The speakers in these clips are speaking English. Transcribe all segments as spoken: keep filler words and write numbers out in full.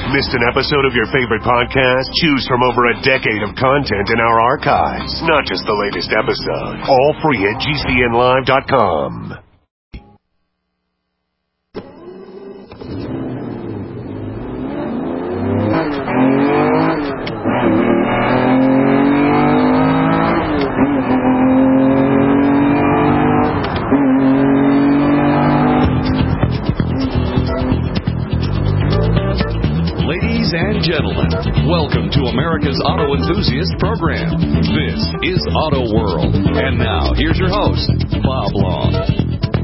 Missed an episode of your favorite podcast? Choose from over a decade of content in our archives, not just the latest episode. All free at G C N live dot com. Ladies and gentlemen, welcome to America's Auto Enthusiast Program. This is Auto World. And now, here's your host, Bob Long.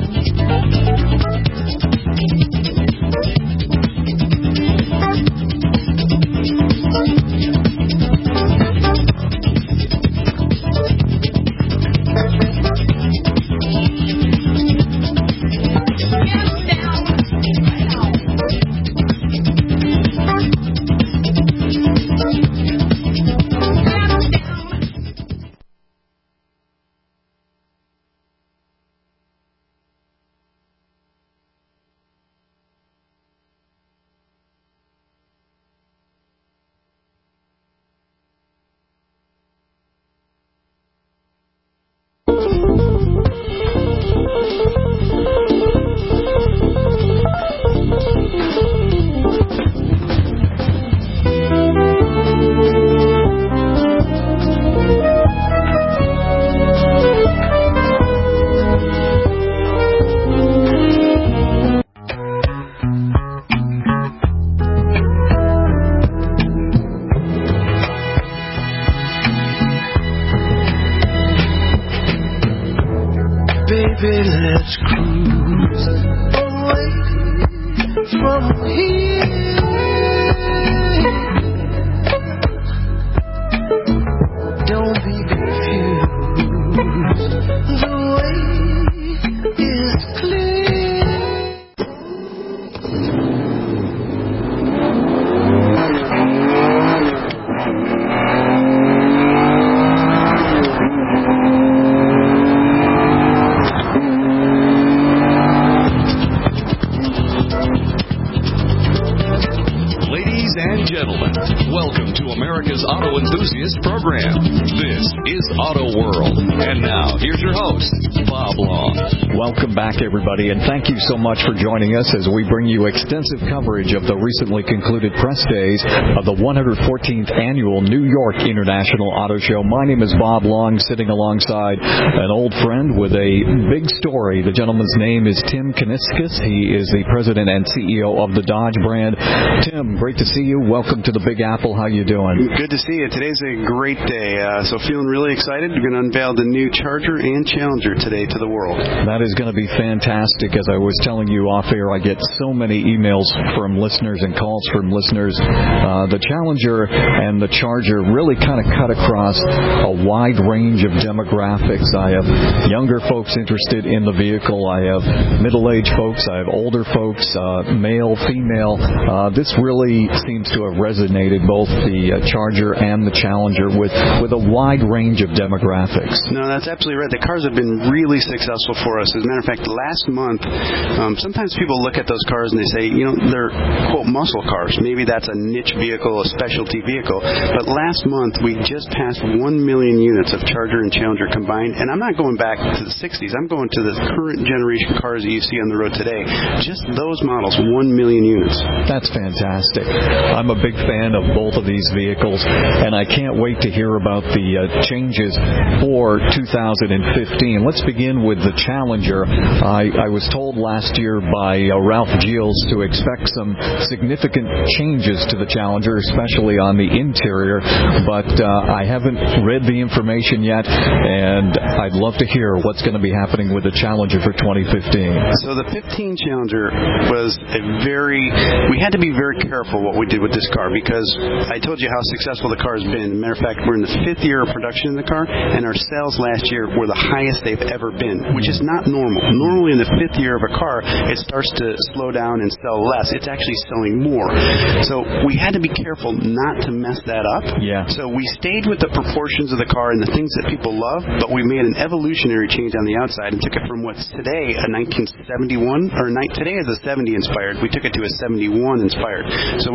Baby, let's cruise away from here. Don't be confused, the way is clear. Welcome to America's Auto Enthusiast Program. This is Auto World. And now, here's your host, Bob Long. Welcome back, everybody, and thank you so much for joining us as we bring you extensive coverage of the recently concluded press days of the one hundred fourteenth Annual New York International Auto Show. My name is Bob Long, sitting alongside an old friend with a big story. The gentleman's name is Tim Kuniskis. He is the president and C E O of the Dodge brand. Tim, great to see you. Welcome to the Big Apple. How you doing? Good to see you. Today's a great day, uh, so feeling really excited. We're going to unveil the new Charger and Challenger today to the world. That is going to be fantastic. As I was telling you off air, I get so many emails from listeners and calls from listeners. Uh, the Challenger and the Charger really kind of cut across a wide range of demographics. I have younger folks interested in the vehicle. I have middle-aged folks. I have older folks, uh, male, female. Uh, this really seems to have resonated, both the uh, Charger and the Challenger, with, with a wide range of demographics. No, that's absolutely right. The cars have been really successful for us. As a matter of fact, last month, um, sometimes people look at those cars and they say, you know, they're, quote, muscle cars. Maybe that's a niche vehicle, a specialty vehicle. But last month, we just passed one million units of Charger and Challenger combined. And I'm not going back to the sixties. I'm going to the current generation cars that you see on the road today. Just those models, one million units. That's fantastic. I'm a big fan of both of these vehicles, and I can't wait to hear about the uh, changes for two thousand fifteen. Let's begin with the Challenger. I, I was told last year by uh, Ralph Gilles to expect some significant changes to the Challenger, especially on the interior, but uh, I haven't read the information yet, and I'd love to hear what's going to be happening with the Challenger for twenty fifteen. So the fifteen Challenger was a very, we had to be very careful what we did with this car, because I told you how successful the car has been. Matter of fact, we're in the fifth year of production in the car, and our sales last year were the highest they've ever been, which is not normal. Normally in the fifth year of a car, it starts to slow down and sell less. It's actually selling more. So we had to be careful not to mess that up. Yeah. So we stayed with the proportions of the car and the things that people love, but we made an evolutionary change on the outside and took it from what's today a nineteen seventy-one, or ni- today is a seventy inspired. We took it to a seventy-one inspired. So we did the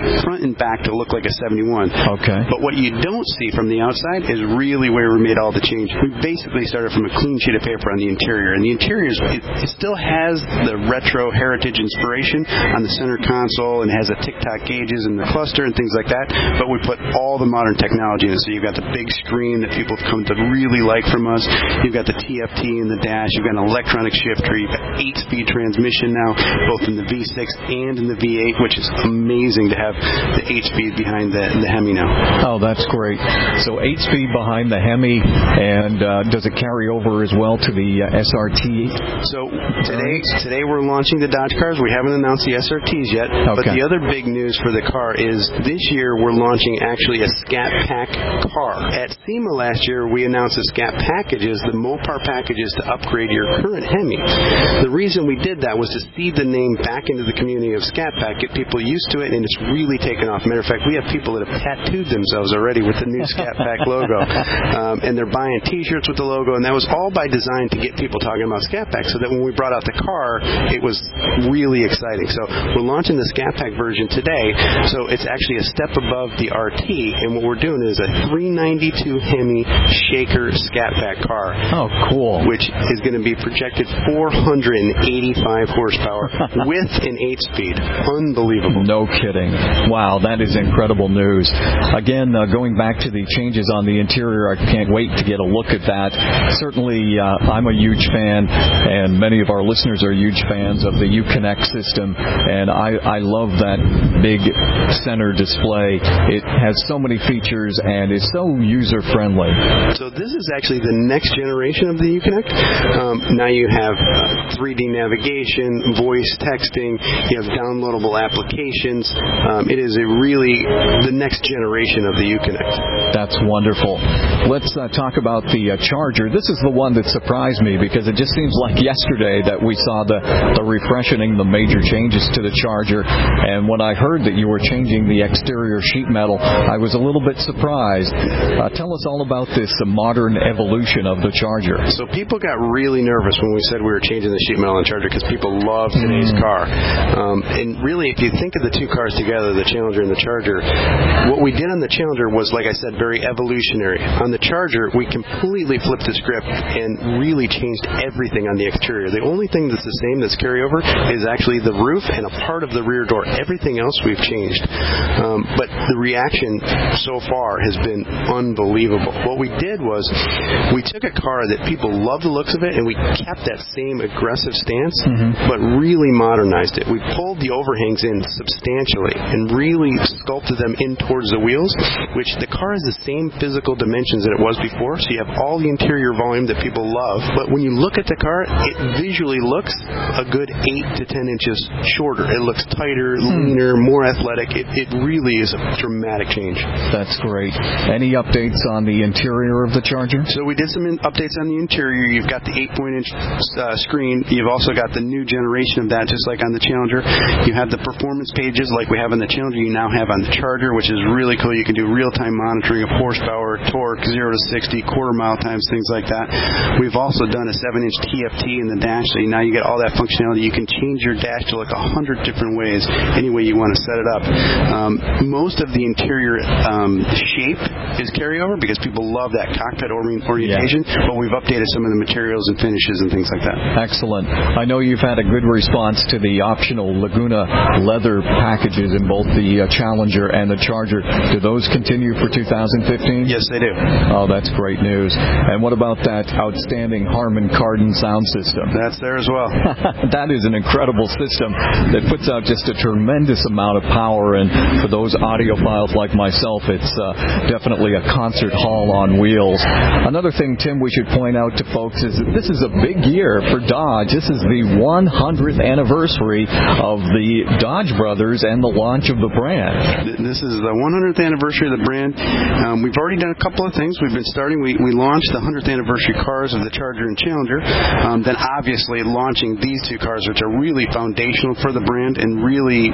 front and back to look like a seventy-one. Okay. But what you don't see from the outside is really where we made all the change. We basically started from a clean sheet of paper on the interior, and the interior is, it, it still has the retro heritage inspiration on the center console and has a tic-tac gauges in the cluster and things like that, but we put all the modern technology in it. So you've got the big screen that people have come to really like from us. You've got the T F T in the dash. You've got an electronic shifter. You've got eight-speed transmission now, both in the V six and in the V eight, which is amazing to have the eight-speed behind the, the Hemi now. Oh, that's great. So eight-speed behind the Hemi, and uh, does it carry over as well to the uh, S R T? So today, today we're launching the Dodge cars. We haven't announced the S R Ts yet, okay. But the other big news for the car is this year we're launching actually a Scat Pack car. At SEMA last year, we announced the Scat Packages, the Mopar packages to upgrade your current Hemi. The reason we did that was to seed the name back into the community of Scat Pack, get people used to it, and it's really taken off. Matter of fact, we have people that have tattooed themselves already with the new Scat Pack logo, um, and they're buying T-shirts with the logo, and that was all by design to get people talking about Scat Pack, so that when we brought out the car, it was really exciting. So we're launching the Scat Pack version today, so it's actually a step above the R T, and what we're doing is a three ninety-two Hemi Shaker Scat Pack car. Oh, cool. Which is going to be projected four hundred eighty-five horsepower with an eight-speed. Unbelievable. No kidding. Wow, that is incredible news. Again, uh, going back to the changes on the interior, I can't wait to get a look at that. Certainly, uh, I'm a huge fan, and many of our listeners are huge fans of the Uconnect system, and I, I love that big center display. It has so many features and is so user-friendly. So this is actually the next generation of the Uconnect. Um, now you have uh, three D navigation, voice texting, you have downloadable applications. Um, it is a really the next generation of the Uconnect. That's wonderful. Let's uh, talk about the uh, Charger. This is the one that surprised me because it just seems like yesterday that we saw the, the refreshing, the major changes to the Charger. And when I heard that you were changing the exterior sheet metal, I was a little bit surprised. Uh, tell us all about this uh, modern evolution of the Charger. So people got really nervous when we said we were changing the sheet metal on Charger because people love today's mm. car. Um, and really, if you think of the two cars together, the Challenger and the Charger, what we did on the Challenger was, like I said, very evolutionary. On the Charger, we completely flipped the script and really changed everything on the exterior. The only thing that's the same that's carryover is actually the roof and a part of the rear door. Everything else we've changed. Um, but the reaction so far has been unbelievable. What we did was we took a car that people love the looks of it, and we kept that same aggressive stance, mm-hmm. but really modernized it. We pulled the overhangs in substantially and really sculpted them in towards the wheels, which the car has the same physical dimensions that it was before, so you have all the interior volume that people love, but when you look at the car, it visually looks a good eight to ten inches shorter. It looks tighter, leaner, more athletic. It, it really is a dramatic change. That's great. Any updates on the interior of the Charger? So we did some in- updates on the interior. You've got the eight point inch uh, screen. You've also got the new generation of that, just like on the Challenger. You have the performance pages like we have on the Challenger. You now have on the Charger, which is really cool. You can do real-time monitoring of horsepower, torque, zero to sixty, quarter mile times, things like that. We've also done a seven inch T F T in the dash, so now you get all that functionality. You can change your dash to look a hundred different ways, any way you want to set it up. Um, most of the interior um, shape is carryover because people love that cockpit orientation, yeah. but we've updated some of the materials and finishes and things like that. Excellent. I know you've had a good response to the optional Laguna leather packages in both the uh, Challenger and the Charger. Do those continue for two thousand fifteen? Yes, they do. Oh, that's great news. And what about that outstanding Harman Kardon sound system? That's there as well. That is an incredible system that puts out just a tremendous amount of power, and for those audiophiles like myself, it's uh, definitely a concert hall on wheels. Another thing, Tim, we should point out to folks is that this is a big year for Dodge. This is the one hundredth anniversary of the Dodge brothers and the launch of the brand. This is the one hundredth anniversary of the brand. Um, we've already done a couple of things. We've been starting, we, we launched the one hundredth anniversary cars of the Charger and Challenger. Um, then obviously launching these two cars, which are really foundational for the brand and really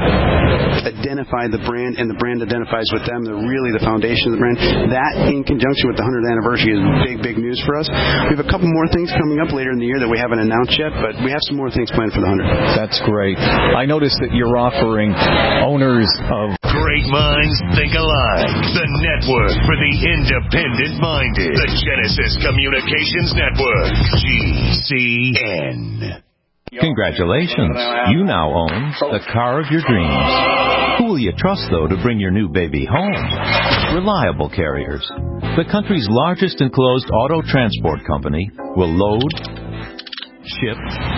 identify the brand, and the brand identifies with them. They're really the foundation of the brand. That, in conjunction with the one hundredth anniversary, is big, big news for us. We have a couple more things coming up later in the year that we haven't announced yet, but we have some more things planned for the one hundredth. That's great. I noticed that you're offering owners of... Great Great minds think alike. The network for the independent-minded. The Genesis Communications Network. G C N. Congratulations. You now own the car of your dreams. Who will you trust, though, to bring your new baby home? Reliable Carriers. The country's largest enclosed auto transport company will load, ship,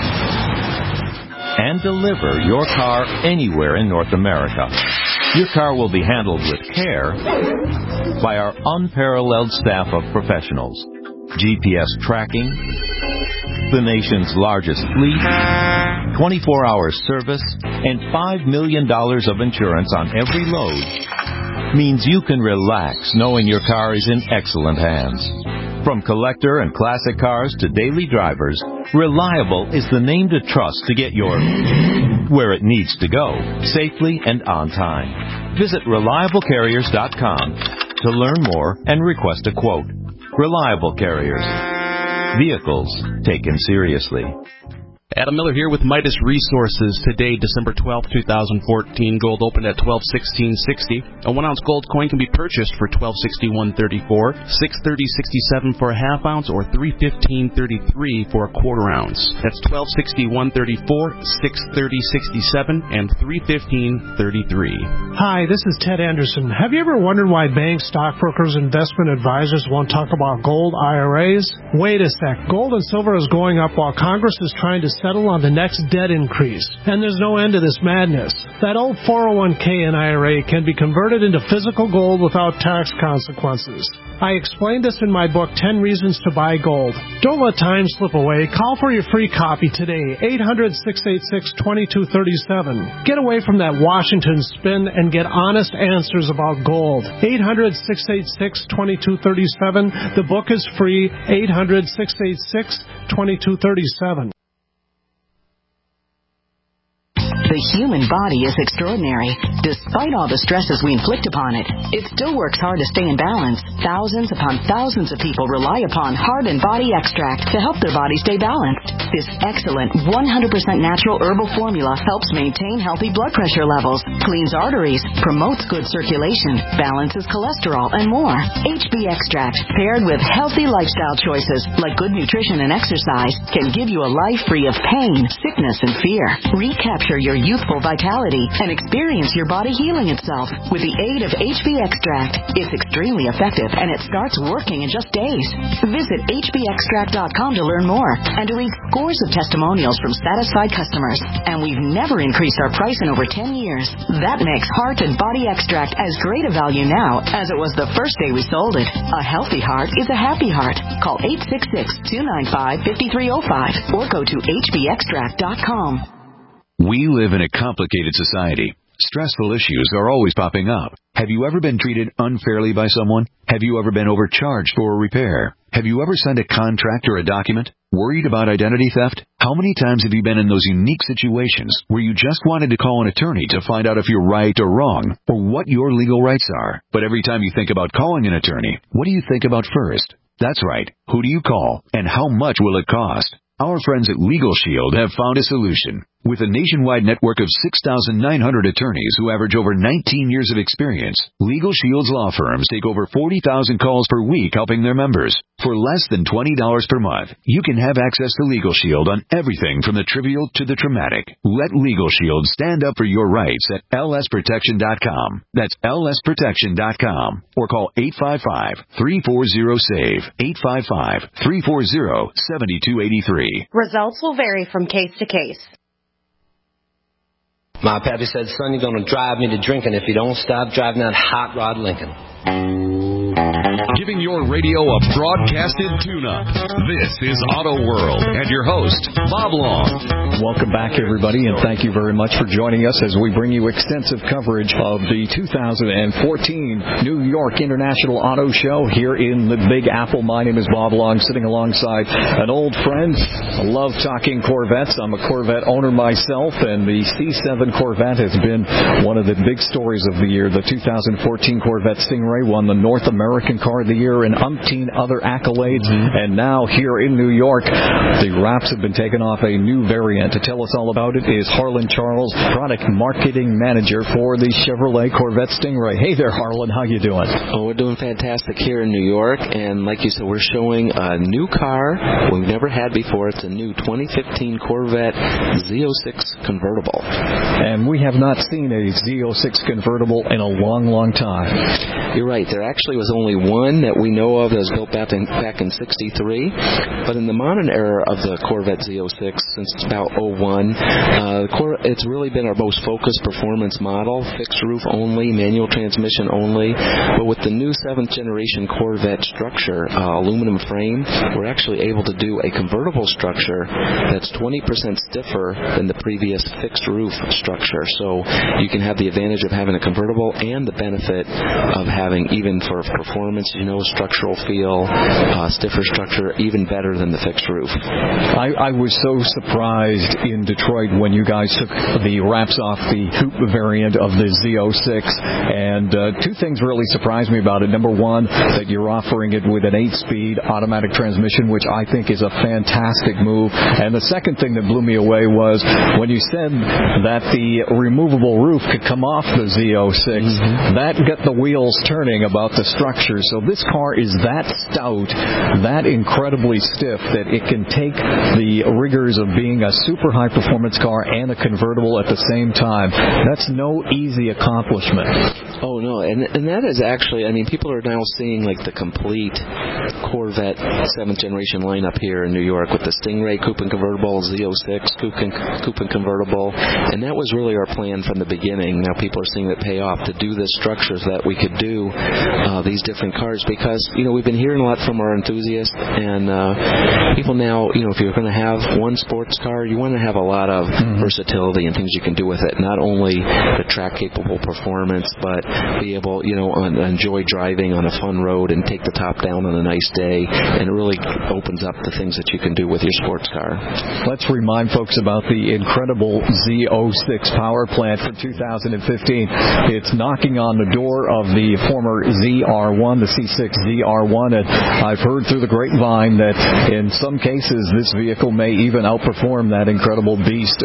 and deliver your car anywhere in North America. Your car will be handled with care by our unparalleled staff of professionals. G P S tracking, the nation's largest fleet, twenty-four hour service, and five million dollars of insurance on every load means you can relax knowing your car is in excellent hands. From collector and classic cars to daily drivers, Reliable is the name to trust to get your where it needs to go, safely and on time. Visit reliable carriers dot com to learn more and request a quote. Reliable Carriers. Vehicles taken seriously. Adam Miller here with Midas Resources. Today, December twelfth, twenty fourteen, gold opened at twelve sixteen sixty. A one ounce gold coin can be purchased for twelve sixty-one thirty-four, six thirty sixty-seven for a half ounce, or three fifteen thirty-three for a quarter ounce. That's twelve sixty-one thirty-four, six thirty sixty-seven, and three fifteen thirty-three. Hi, this is Ted Anderson. Have you ever wondered why banks, stockbrokers, investment advisors won't talk about gold I R As? Wait a sec. Gold and silver is going up while Congress is trying to settle on the next debt increase. And there's no end to this madness. That old four oh one k and I R A can be converted into physical gold without tax consequences. I explained this in my book, ten Reasons to Buy Gold. Don't let time slip away. Call for your free copy today, eight hundred, six eight six, two two three seven. Get away from that Washington spin and get honest answers about gold. eight hundred, six eight six, two two three seven. The book is free, eight hundred, six eight six, two two three seven. The human body is extraordinary. Despite all the stresses we inflict upon it, it still works hard to stay in balance. Thousands upon thousands of people rely upon Heart and Body Extract to help their body stay balanced. This excellent one hundred percent natural herbal formula helps maintain healthy blood pressure levels, cleans arteries, promotes good circulation, balances cholesterol, and more. H B Extract, paired with healthy lifestyle choices like good nutrition and exercise, can give you a life free of pain, sickness, and fear. Recapture your youthful vitality and experience your body healing itself with the aid of H B Extract. It's extremely effective and it starts working in just days. Visit H B extract dot com to learn more and to read scores of testimonials from satisfied customers. And we've never increased our price in over ten years. That makes Heart and Body Extract as great a value now as it was the first day we sold it. A healthy heart is a happy heart. Call eight six six, two nine five, five three zero five or go to H B extract dot com. We live in a complicated society. Stressful issues are always popping up. Have you ever been treated unfairly by someone? Have you ever been overcharged for a repair? Have you ever signed a contract or a document? Worried about identity theft? How many times have you been in those unique situations where you just wanted to call an attorney to find out if you're right or wrong, or what your legal rights are? But every time you think about calling an attorney, what do you think about first? That's right. Who do you call, and how much will it cost? Our friends at Legal Shield have found a solution. With a nationwide network of six thousand nine hundred attorneys who average over nineteen years of experience, Legal Shield's law firms take over forty thousand calls per week helping their members. For less than twenty dollars per month, you can have access to Legal Shield on everything from the trivial to the traumatic. Let Legal Shield stand up for your rights at L S protection dot com. That's L S protection dot com. Or call eight five five, three four zero, SAVE, eight five five, three four zero, seven two eight three. Results will vary from case to case. My pappy said, son, you're going to drive me to drinking if you don't stop driving that hot rod Lincoln. Giving your radio a broadcasted tune-up. This is Auto World and your host, Bob Long. Welcome back, everybody, and thank you very much for joining us as we bring you extensive coverage of the two thousand fourteen New York International Auto Show here in the Big Apple. My name is Bob Long, sitting alongside an old friend. I love talking Corvettes. I'm a Corvette owner myself, and the C seven Corvette has been one of the big stories of the year. The two thousand fourteen Corvette Stingray won the North American American Car of the Year, and umpteen other accolades. Mm-hmm. And now here in New York, the wraps have been taken off a new variant. To tell us all about it is Harlan Charles, Product Marketing Manager for the Chevrolet Corvette Stingray. Hey there, Harlan. How you doing? Oh, we're doing fantastic here in New York. And like you said, we're showing a new car we've never had before. It's a new twenty fifteen Corvette Z oh six convertible. And we have not seen a Z oh six convertible in a long, long time. You're right. There actually was only one that we know of that was built back in, back in sixty-three. But in the modern era of the Corvette Z oh six, since it's about oh one, uh, it's really been our most focused performance model, fixed roof only, manual transmission only. But with the new seventh generation Corvette structure, uh, aluminum frame, we're actually able to do a convertible structure that's twenty percent stiffer than the previous fixed roof structure. So you can have the advantage of having a convertible and the benefit of having, even for performance, you know, structural feel, uh, stiffer structure, even better than the fixed roof. I, I was so surprised in Detroit when you guys took the wraps off the coupe variant of the Z oh six, and uh, two things really surprised me about it. Number one, that you're offering it with an eight-speed automatic transmission, which I think is a fantastic move. And the second thing that blew me away was when you said that the removable roof could come off the Z oh six. Mm-hmm. That got the wheels turning about the structure. So this car is that stout, that incredibly stiff, that it can take the rigors of being a super high-performance car and a convertible at the same time. That's no easy accomplishment. Oh, no, and and that is actually, I mean, people are now seeing like the complete Corvette seventh generation lineup here in New York with the Stingray coupe and convertible, Z oh six coupe and, coupe and convertible, and that was really our plan from the beginning. Now people are seeing it pay off to do the structures that we could do uh, these different cars, because, you know, we've been hearing a lot from our enthusiasts, and uh, people now, you know, if you're going to have one sports car, you want to have a lot of mm-hmm. versatility and things you can do with it. Not only the track-capable performance, but be able, you know, un- enjoy driving on a fun road and take the top down on a nice day, and it really opens up the things that you can do with your sports car. Let's remind folks about the incredible Z oh six power plant for two thousand fifteen. It's knocking on the door of the former Z R one, the C six Z R one, and I've heard through the grapevine that in some cases this vehicle may even outperform that incredible beast.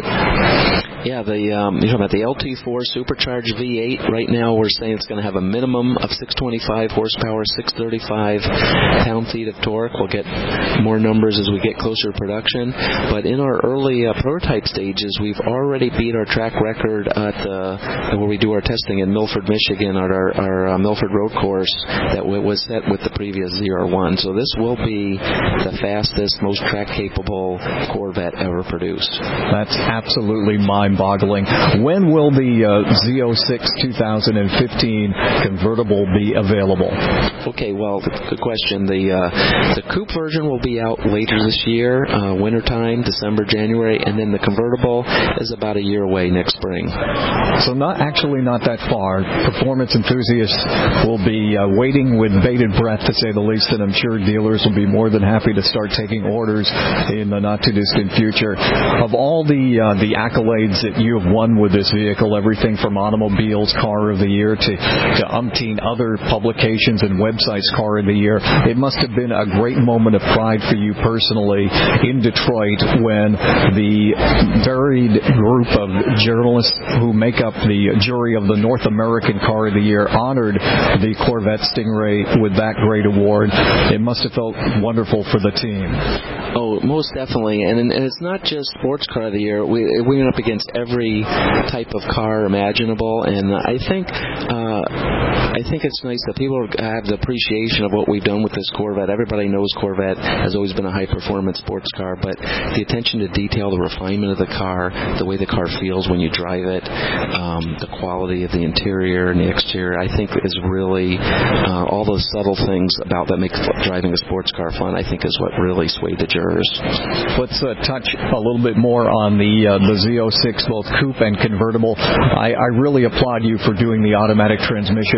Yeah, the um, you're talking about the L T four supercharged V eight. Right now we're saying it's going to have a minimum of six twenty-five horsepower, six thirty-five pound-feet of torque. We'll get more numbers as we get closer to production. But in our early uh, prototype stages, we've already beat our track record at uh, where we do our testing in Milford, Michigan, at our, our uh, Milford Road Course that w- was set with the previous Z R one. So this will be the fastest, most track-capable Corvette ever produced. That's absolutely mind-boggling. When will the uh, Z oh six twenty fifteen convertible be available? Okay, well, good question. The uh, the coupe version will be out later this year, uh, wintertime, December, January, and then the convertible is about a year away next spring. So not actually not that far. Performance enthusiasts will be uh, waiting with bated breath, to say the least, and I'm sure dealers will be more than happy to start taking orders in the not-too-distant future. Of all the uh, the accolades that you have won with this vehicle, everything from Automobile's Car of the Year to, to umpteen other publications and websites Car of the Year, it must have been a great moment of pride for you personally in Detroit when the varied group of journalists who make up the jury of the North American Car of the Year honored the Corvette Stingray with that great award. It must have felt wonderful for the team. Oh, most definitely. And, and it's not just Sports Car of the Year. We, we went up against every type of car imaginable, and I think uh, I think it's nice that people have the appreciation of what we've done with this Corvette. Everybody knows Corvette has always been a high-performance sports car, but the attention to detail, the refinement of the car, the way the car feels when you drive it, um, the quality of the interior and the exterior, I think is really uh, all those subtle things about that make driving a sports car fun, I think is what really swayed the jurors. Let's uh, touch a little bit more on the uh, the Z oh six, both coupe and convertible. I, I really applaud you for doing the automatic transmission option.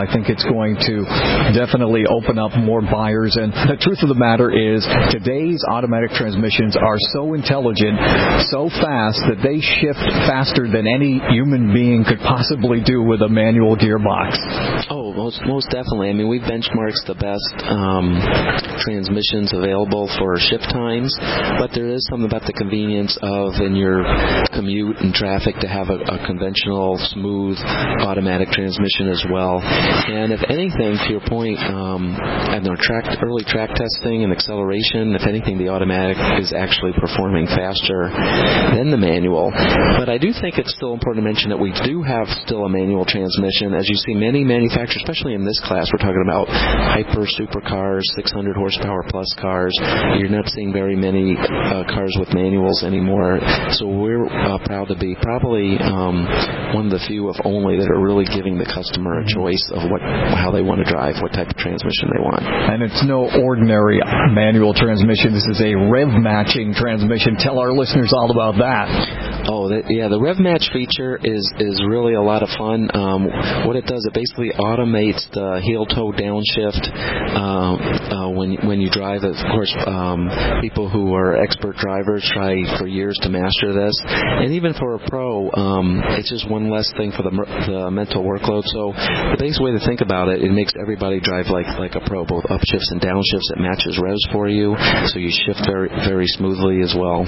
I think it's going to definitely open up more buyers. And the truth of the matter is today's automatic transmissions are so intelligent, so fast, that they shift faster than any human being could possibly do with a manual gearbox. Oh, most most definitely. I mean, we've benchmarked the best um, transmissions available for ship times, but there is something about the convenience of in your commute and traffic to have a, a conventional, smooth, automatic transmission as well. And if anything, to your point, um, and our track, early track testing and acceleration, if anything, the automatic is actually performing faster than the manual. But I do think it's still important to mention that we do have still a manual transmission. As you see, many manufacturers, especially in this class, we're talking about hyper supercars, six hundred horsepower plus cars. You're not seeing very many uh, cars with manuals anymore. So we're uh, proud to be probably um, one of the few, if only, that are really giving the customer a choice of what how they want to drive, what type of transmission they want. And it's no ordinary manual transmission. This is a rev matching transmission. Tell our listeners all about that. Oh, that, yeah, the rev match feature is, is really a lot of fun. Um, what it does, it basically automates the heel-toe downshift uh, uh, when when you drive. Of course, um, people who are expert drivers try for years to master this, and even for a pro, um, it's just one less thing for the, the mental workload. So the basic way to think about it, it makes everybody drive like like a pro, both upshifts and downshifts. It matches revs for you, so you shift very very smoothly as well.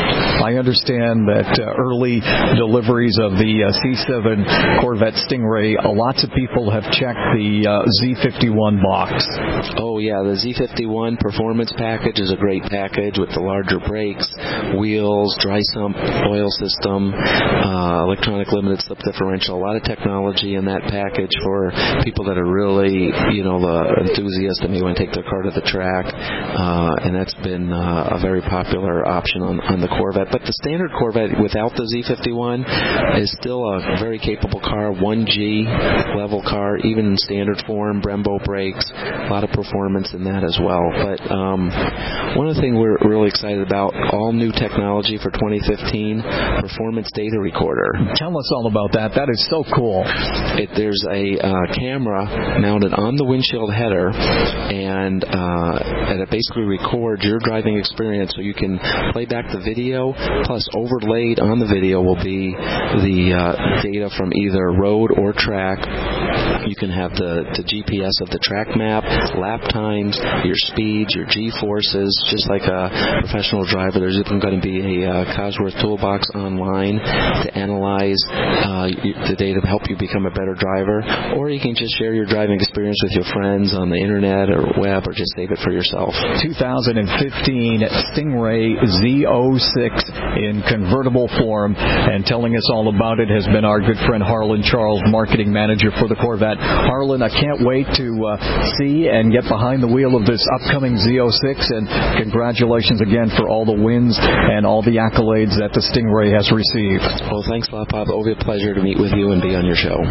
I understand that uh, early deliveries of the uh, C seven Corvette Stingray, uh, lots of people have checked the uh, Z fifty-one box. Oh yeah, the Z fifty-one Performance Package is a great package with the larger brakes, wheels, dry sump oil system, uh, electronic limited slip differential, a lot of technology in that package for people that are really, you know, the enthusiasts that may want to take their car to the track, uh, and that's been uh, a very popular option on, on the Corvette. But the standard Corvette without the Z fifty-one is still a very capable car, one G level car, even in standard form, Brembo brakes, a lot of performance in that as well. But um, one of the things we're really excited about, all new technology for twenty fifteen, performance data recorder. Tell us all about that. That is so cool. It, there's a uh, camera mounted on the windshield header, and, uh, and it basically records your driving experience, so you can play back the video, plus overlaid on the video will be the uh, data from either road or track. You can have the, the G P S of the track map, lap times, your speeds, your G-forces. Just like a professional driver, there's even going to be a uh, Cosworth toolbox online to analyze uh, the data to help you become a better driver. Or you can just share your driving experience with your friends on the internet or web, or just save it for yourself. two thousand fifteen Stingray Z oh six in convertible form, and telling us all about it has been our good friend Harlan Charles, marketing manager for the Corvette. Harlan, I can't wait to uh, see and get behind the wheel of this upcoming Z oh six, and congratulations again for all the wins and all the accolades that the Stingray has received. Well, thanks a lot, Bob. It'll be a pleasure to meet with you and be on your show.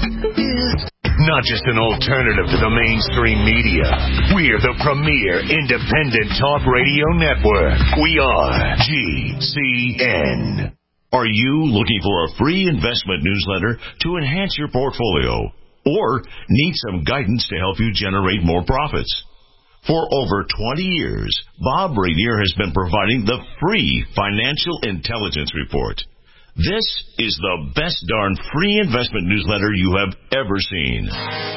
Not just an alternative to the mainstream media. We're the premier independent talk radio network. We are G C N. Are you looking for a free investment newsletter to enhance your portfolio, or need some guidance to help you generate more profits? For over twenty years, Bob Rainier has been providing the free Financial Intelligence Report. This is the best darn free investment newsletter you have ever seen.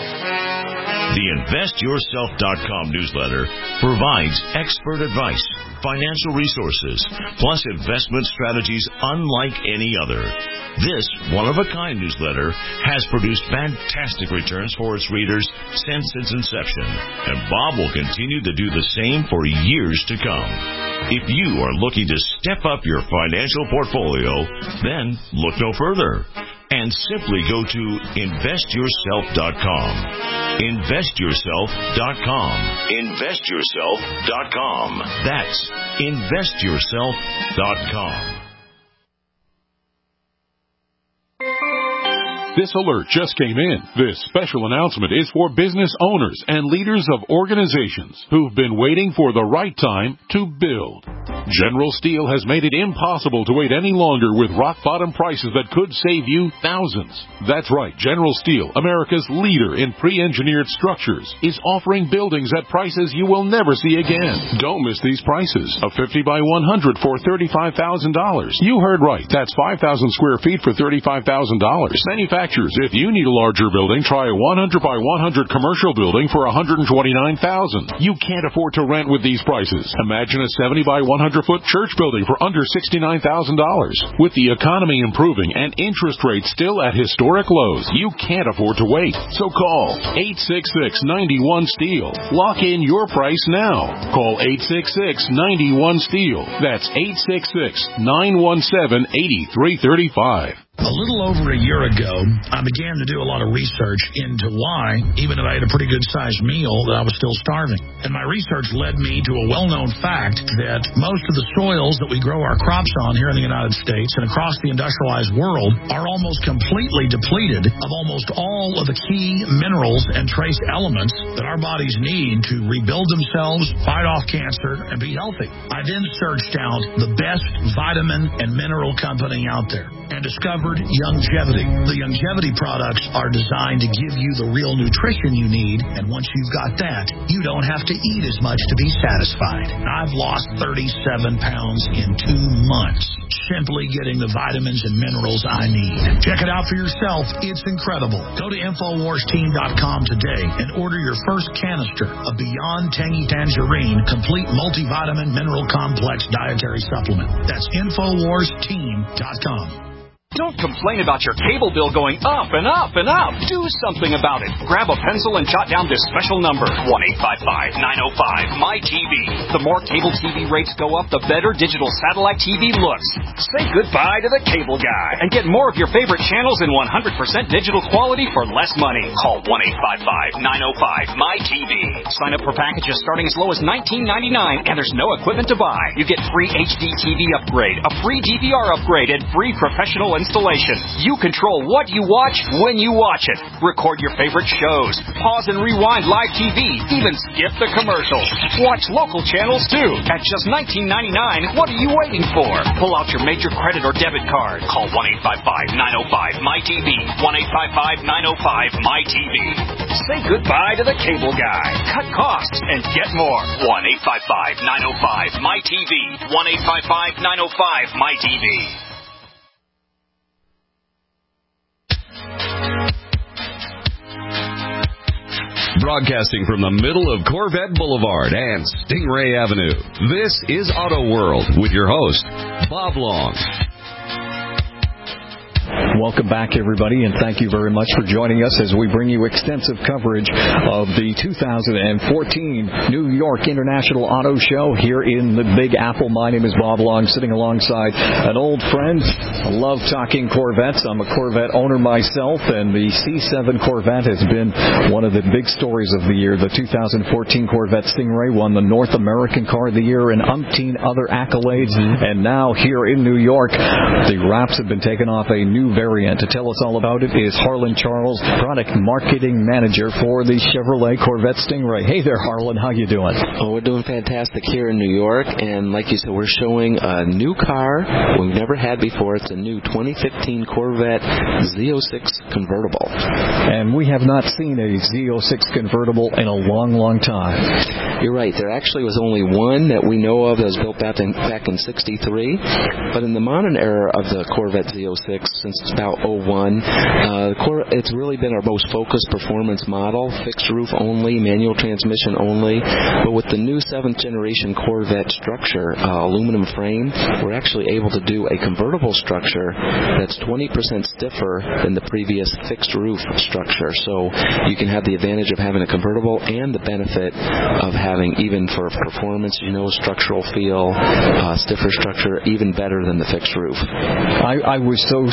The invest yourself dot com newsletter provides expert advice, financial resources, plus investment strategies unlike any other. This one-of-a-kind newsletter has produced fantastic returns for its readers since its inception, and Bob will continue to do the same for years to come. If you are looking to step up your financial portfolio, then look no further and simply go to invest yourself dot com. invest yourself dot com. invest yourself dot com. That's invest yourself dot com. This alert just came in. This special announcement is for business owners and leaders of organizations who've been waiting for the right time to build. General Steel has made it impossible to wait any longer with rock-bottom prices that could save you thousands. That's right. General Steel, America's leader in pre-engineered structures, is offering buildings at prices you will never see again. Don't miss these prices. A fifty by one hundred for thirty-five thousand dollars. You heard right. That's five thousand square feet for thirty-five thousand dollars. Manufacturers, if you need a larger building, try a one hundred by one hundred commercial building for one hundred twenty-nine thousand dollars. You can't afford to rent with these prices. Imagine a seventy by one hundred foot church building for under sixty-nine thousand dollars. With the economy improving and interest rates still at historic lows, you can't afford to wait. So call eight six six, nine one, STEEL. Lock in your price now. Call eight six six, nine one, STEEL. That's eight six six, nine one seven, eight three three five. A little over a year ago, I began to do a lot of research into why, even if I had a pretty good-sized meal, that I was still starving. And my research led me to a well-known fact that most of the soils that we grow our crops on here in the United States and across the industrialized world are almost completely depleted of almost all of the key minerals and trace elements that our bodies need to rebuild themselves, fight off cancer, and be healthy. I then searched out the best vitamin and mineral company out there and discovered Youngevity. The Youngevity products are designed to give you the real nutrition you need, and once you've got that, you don't have to eat as much to be satisfied. I've lost thirty-seven pounds in two months simply getting the vitamins and minerals I need. Check it out for yourself. It's incredible. Go to Infowars Team dot com today and order your first canister of Beyond Tangy Tangerine Complete Multivitamin Mineral Complex Dietary Supplement. That's Infowars Team dot com. Don't complain about your cable bill going up and up and up. Do something about it. Grab a pencil and jot down this special number, one eight five five, nine oh five, M Y T V. The more cable T V rates go up, the better digital satellite T V looks. Say goodbye to the cable guy and get more of your favorite channels in one hundred percent digital quality for less money. Call one eight five five, nine oh five, M Y T V. Sign up for packages starting as low as nineteen ninety-nine, and there's no equipment to buy. You get free H D T V upgrade, a free D V R upgrade, and free professional installation. You control what you watch when you watch it. Record your favorite shows. Pause and rewind live T V. Even skip the commercials. Watch local channels too. At just nineteen ninety-nine, what are you waiting for? Pull out your major credit or debit card. Call one eight five five, nine oh five, M Y T V. one eight five five, nine oh five, M Y T V. Say goodbye to the cable guy. Cut costs and get more. one eight five five, nine oh five, M Y T V. one eight five five, nine oh five, M Y T V. Broadcasting from the middle of Corvette Boulevard and Stingray Avenue, this is Auto World with your host, Bob Long. Welcome back, everybody, and thank you very much for joining us as we bring you extensive coverage of the two thousand fourteen New York International Auto Show here in the Big Apple. My name is Bob Long, sitting alongside an old friend. I love talking Corvettes. I'm a Corvette owner myself, and the C seven Corvette has been one of the big stories of the year. The two thousand fourteen Corvette Stingray won the North American Car of the Year and umpteen other accolades, and now here in New York, the wraps have been taken off a new variant. To tell us all about it is Harlan Charles, Product Marketing Manager for the Chevrolet Corvette Stingray. Hey there, Harlan. How you doing? Oh, we're doing fantastic here in New York, and like you said, we're showing a new car we've never had before. It's a new twenty fifteen Corvette Z oh six convertible. And we have not seen a Z oh six convertible in a long, long time. You're right. There actually was only one that we know of that was built back in, back in sixty-three, but in the modern era of the Corvette Z oh six, since it's about oh one. Uh, it's really been our most focused performance model, fixed roof only, manual transmission only. But with the new seventh generation Corvette structure, uh, aluminum frame, we're actually able to do a convertible structure that's twenty percent stiffer than the previous fixed roof structure. So you can have the advantage of having a convertible and the benefit of having, even for performance, you know, structural feel, uh, stiffer structure, even better than the fixed roof. I, I was so surprised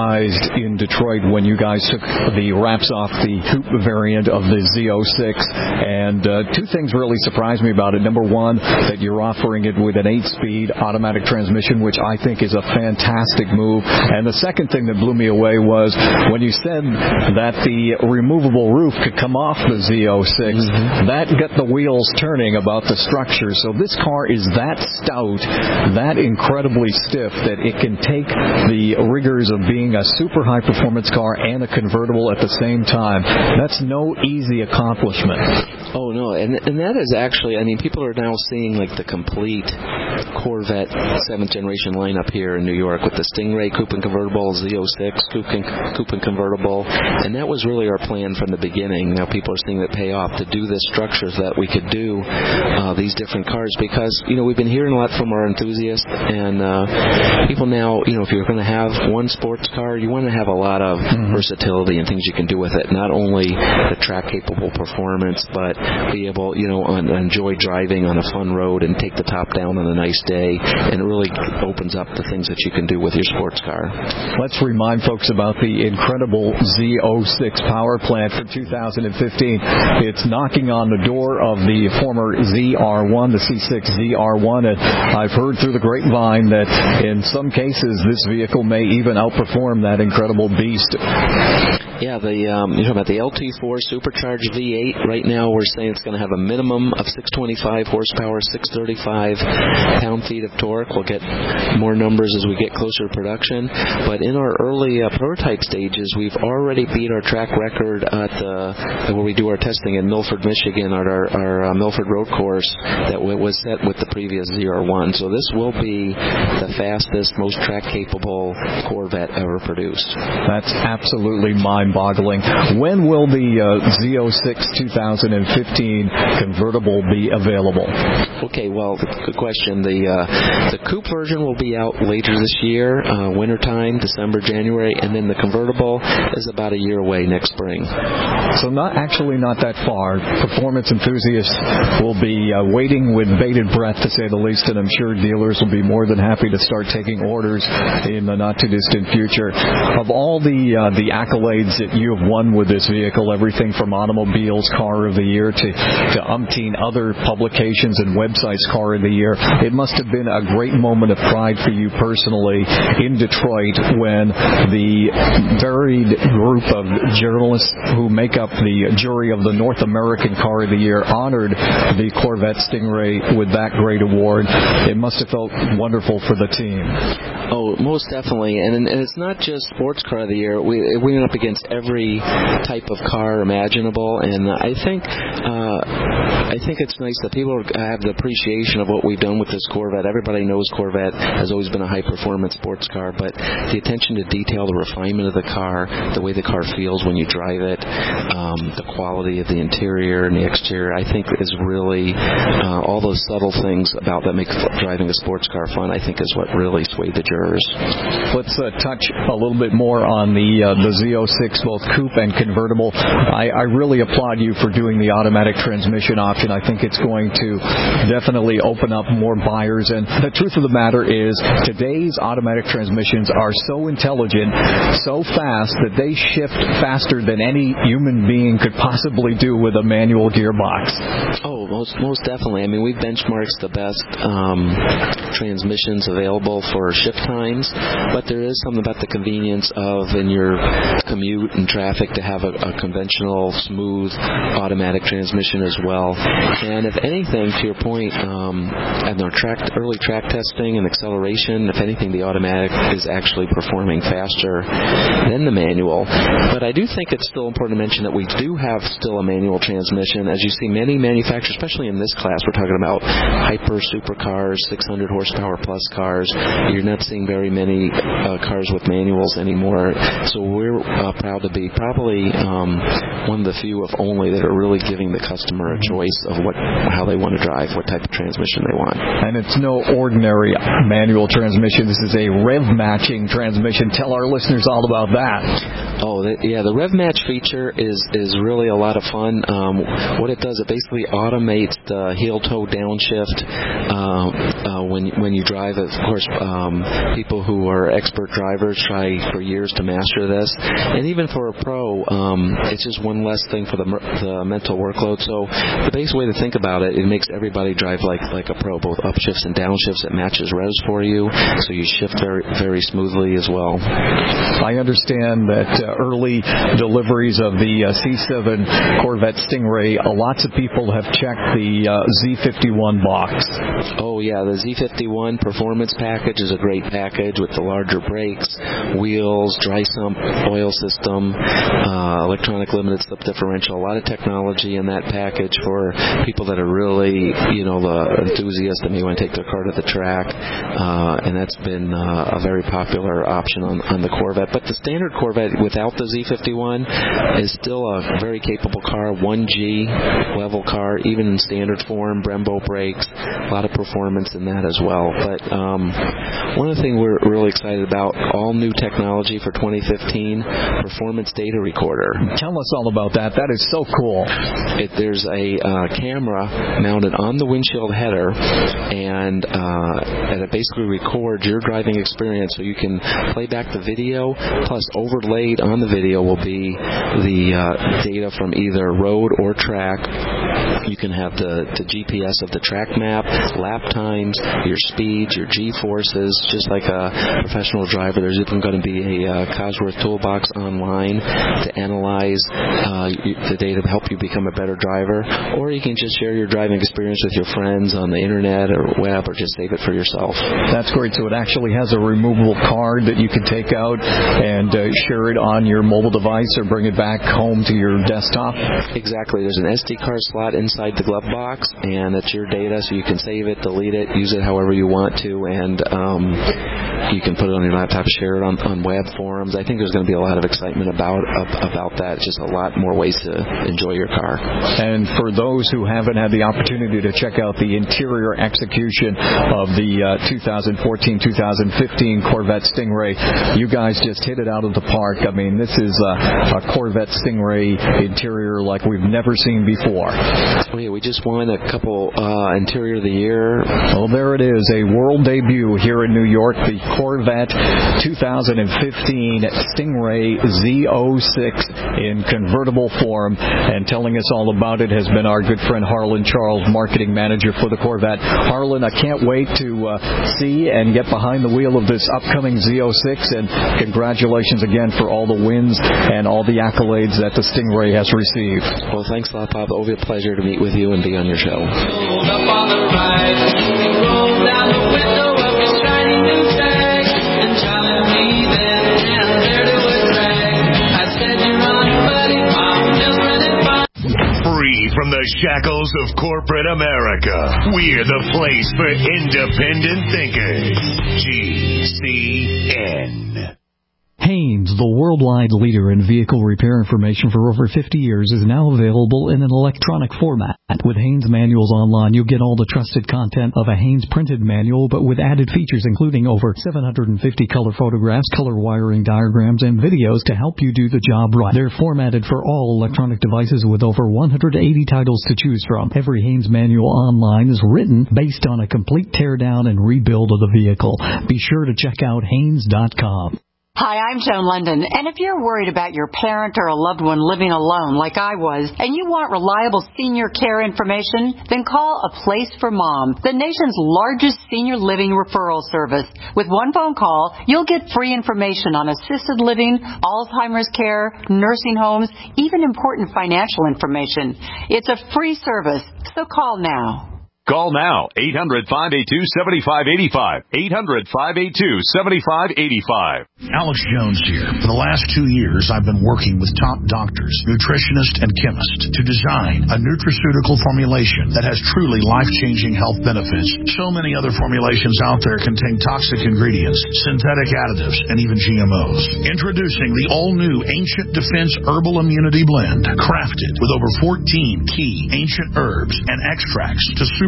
surprised in Detroit when you guys took the wraps off the coupe variant of the Z oh six. And uh, two things really surprised me about it. Number one, that you're offering it with an eight-speed automatic transmission, which I think is a fantastic move. And the second thing that blew me away was when you said that the removable roof could come off the Z oh six. Mm-hmm. That got the wheels turning about the structure. So this car is that stout, that incredibly stiff, that it can take the rigors of being a super high-performance car and a convertible at the same time. That's no easy accomplishment. Oh, no, and and that is actually, I mean, people are now seeing like the complete Corvette seventh generation lineup here in New York with the Stingray coupe and convertible, Z oh six coupe and, coupe and convertible, and that was really our plan from the beginning. Now people are seeing it pay off to do this structure so that we could do uh, these different cars, because, you know, we've been hearing a lot from our enthusiasts, and uh, people now, you know, if you're going to have one sports car, you want to have a lot of mm-hmm. versatility and things you can do with it, not only the track-capable performance, but be able, you know, un- enjoy driving on a fun road and take the top down on a nice day, and it really opens up the things that you can do with your sports car. Let's remind folks about the incredible Z oh six power plant for two thousand fifteen. It's knocking on the door of the former Z R one, the C six Z R one, and I've heard through the grapevine that in some cases this vehicle may even outperform that incredible beast. Yeah, the um, you're talking about the L T four supercharged V eight. Right now we're saying it's going to have a minimum of six twenty-five horsepower, six thirty-five pound-feet of torque. We'll get more numbers as we get closer to production. But in our early uh, prototype stages, we've already beat our track record at the, where we do our testing in Milford, Michigan, at our, our uh, Milford Road Course that w- was set with the previous Z R one. So this will be the fastest, most track-capable Corvette ever produced. That's absolutely mind-boggling. When will the uh, Z oh six twenty fifteen convertible be available? Okay, well, good question. The uh, the coupe version will be out later this year, uh, wintertime, December, January, and then the convertible is about a year away next spring. So not actually not that far. Performance enthusiasts will be uh, waiting with bated breath, to say the least, and I'm sure dealers will be more than happy to start taking orders in the not-too-distant future. Of all the uh, the accolades that you have won with this vehicle, everything from Automobile's Car of the Year to, to umpteen other publications and websites Car of the Year, it must have been a great moment of pride for you personally in Detroit when the varied group of journalists who make up the jury of the North American Car of the Year honored the Corvette Stingray with that great award. It must have felt wonderful for the team. Oh, most definitely, and, and it's not just Sports Car of the Year. We, we went up against every type of car imaginable, and I think uh, I think it's nice that people have the appreciation of what we've done with this Corvette. Everybody knows Corvette has always been a high-performance sports car, but the attention to detail, the refinement of the car, the way the car feels when you drive it, um, the quality of the interior and the exterior, I think is really uh, all those subtle things about that make driving a sports car fun, I think is what really swayed the jurors. Let's uh, touch a little bit more on the uh, the Z oh six, both coupe and convertible. I, I really applaud you for doing the automatic transmission option. I think it's going to definitely open up more buyers. And the truth of the matter is, today's automatic transmissions are so intelligent, so fast, that they shift faster than any human being could possibly do with a manual gearbox. Oh, most most definitely. I mean, we benchmarked the best um, transmissions available for shift times, but there is something about the convenience of, in your commute and traffic, to have a, a conventional, smooth, automatic transmission as well. And if anything, to your point, um, in our track, early track testing and acceleration, if anything, the automatic is actually performing faster than the manual. But I do think it's still important to mention that we do have still a manual transmission. As you see, many manufacturers, especially in this class, we're talking about hyper supercars, six hundred horsepower plus cars. You're not seeing very many uh, cars with manuals anymore. So we're uh, proud to be probably um, one of the few, if only, that are really giving the customer a choice of what how they want to drive, what type of transmission they want. And it's no ordinary manual transmission. This is a rev matching transmission. Tell our listeners all about that. Oh, the, yeah, the rev match feature is, is really a lot of fun. Um, what it does, it basically automates automates the heel-toe downshift uh, uh, when when you drive. Of course, um, people who are expert drivers try for years to master this, and even for a pro, um, it's just one less thing for the the mental workload. So the basic way to think about it, it makes everybody drive like like a pro, both upshifts and downshifts. It matches revs for you, so you shift very very smoothly as well. I understand that uh, early deliveries of the uh, C seven Corvette Stingray, uh, lots of people have checked the uh, Z fifty-one box. Oh yeah, the Z fifty-one Performance Package is a great package with the larger brakes, wheels, dry sump oil system, uh, electronic limited slip differential. A lot of technology in that package for people that are really, you know, the enthusiasts that may want to take their car to the track, uh, and that's been uh, a very popular option on, on the Corvette. But the standard Corvette without the Z fifty-one is still a very capable car, one G level car, even in standard form, Brembo brakes, a lot of performance in that as well. But um, one of the things we're really excited about, all new technology for twenty fifteen, performance data recorder. Tell us all about that. That is so cool. It, there's a uh, camera mounted on the windshield header, and, uh, and it basically records your driving experience, so you can play back the video, plus overlaid on the video will be the uh, data from either road or track. You can have the, the G P S of the track map, lap times, your speeds, your G-forces, just like a professional driver. There's even going to be a uh, Cosworth Toolbox online to analyze uh, the data to help you become a better driver. Or you can just share your driving experience with your friends on the internet or web, or just save it for yourself. That's great. So it actually has a removable card that you can take out and uh, share it on your mobile device or bring it back home to your desktop? Exactly. There's an S D card slot inside the glove box, and it's your data, so you can save it, delete it, use it however you want to, and um, you can put it on your laptop, share it on, on web forums. I think there's going to be a lot of excitement about about that. It's just a lot more ways to enjoy your car. And for those who haven't had the opportunity to check out the interior execution of the uh, two thousand fourteen two thousand fifteen Corvette Stingray, you guys just hit it out of the park. I mean, this is a, a Corvette Stingray interior like we've never seen before. Oh, yeah, we just won a couple uh, Interior of the Year. Well, there it is, a world debut here in New York, the Corvette two thousand fifteen Stingray Z oh six in convertible form. And telling us all about it has been our good friend Harlan Charles, marketing manager for the Corvette. Harlan, I can't wait to uh, see and get behind the wheel of this upcoming Z oh six, and congratulations again for all the wins and all the accolades that the Stingray has received. Well, thanks a lot, Bob. It'll be a pleasure to meet with you and be on your show. Rolled up on the right, rolled down the window of his shiny new tag, and Charlie me then, and there to a drag. I said, you're on, buddy, I'm just running by. Free from the shackles of corporate America, we're the place for independent thinkers. G C N. Haynes, the worldwide leader in vehicle repair information for over fifty years, is now available in an electronic format. With Haynes Manuals Online, you'll get all the trusted content of a Haynes printed manual, but with added features including over seven hundred fifty color photographs, color wiring diagrams, and videos to help you do the job right. They're formatted for all electronic devices with over one hundred eighty titles to choose from. Every Haynes Manual Online is written based on a complete teardown and rebuild of the vehicle. Be sure to check out Haynes dot com. Hi, I'm Joan London, and if you're worried about your parent or a loved one living alone like I was, and you want reliable senior care information, then call A Place for Mom, the nation's largest senior living referral service. With one phone call, you'll get free information on assisted living, Alzheimer's care, nursing homes, even important financial information. It's a free service, so call now. Call now, eight hundred, five eight two, seven five eight five, eight hundred, five eight two, seven five eight five. Alex Jones here. For the last two years, I've been working with top doctors, nutritionists, and chemists to design a nutraceutical formulation that has truly life-changing health benefits. So many other formulations out there contain toxic ingredients, synthetic additives, and even G M Os. Introducing the all-new Ancient Defense Herbal Immunity Blend, crafted with over fourteen key ancient herbs and extracts to super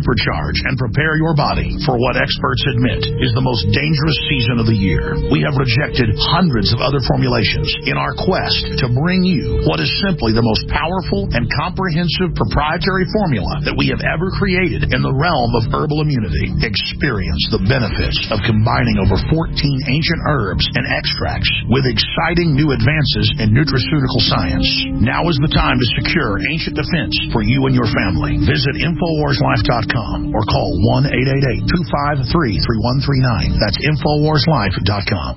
supercharge and prepare your body for what experts admit is the most dangerous season of the year. We have rejected hundreds of other formulations in our quest to bring you what is simply the most powerful and comprehensive proprietary formula that we have ever created in the realm of herbal immunity. Experience the benefits of combining over fourteen ancient herbs and extracts with exciting new advances in nutraceutical science. Now is the time to secure ancient defense for you and your family. Visit Infowars Life dot com or call one eight eight eight, two five three, three one three nine. That's Infowars Life dot com.